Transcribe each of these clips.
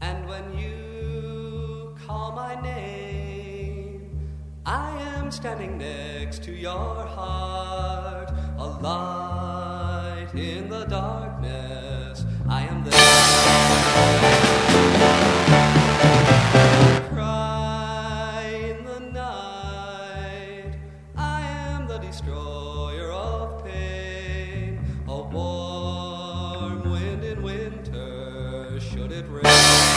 And when you call my name, I am standing next to your heart, a light in the darkness. I am there. Cry in the night. I am the destroyer of pain, a warm wind in winter, should it rain.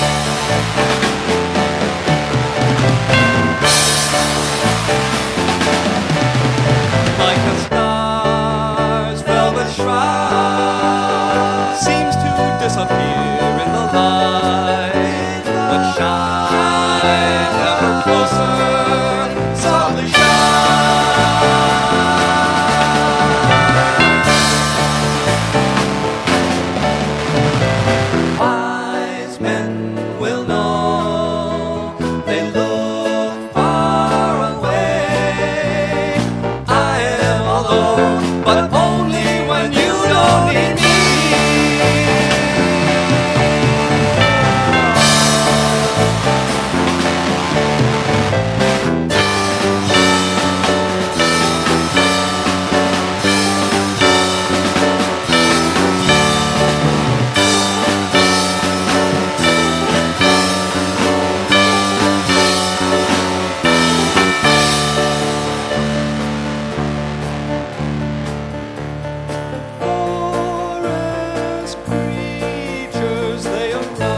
Like a star's velvet shroud seems to disappear in the light, but shine ever closer, softly shine. Wise men will know, they look far away. I am alone, but only when you don't need me. Forest creatures, they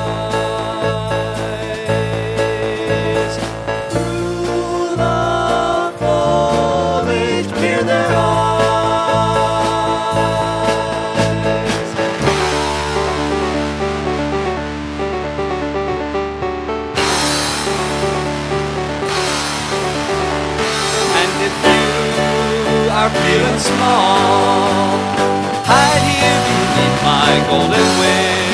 arise through the foliage, peer their eyes. And if you are feeling small, hide here beneath my golden wings.